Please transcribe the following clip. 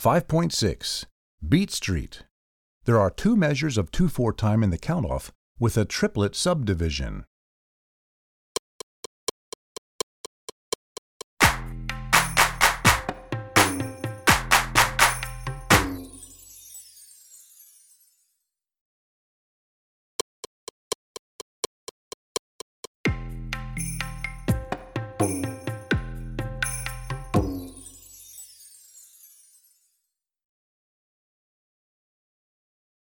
5.6. Beat Street. There are two measures of 2/4 time in the countoff with a triplet subdivision.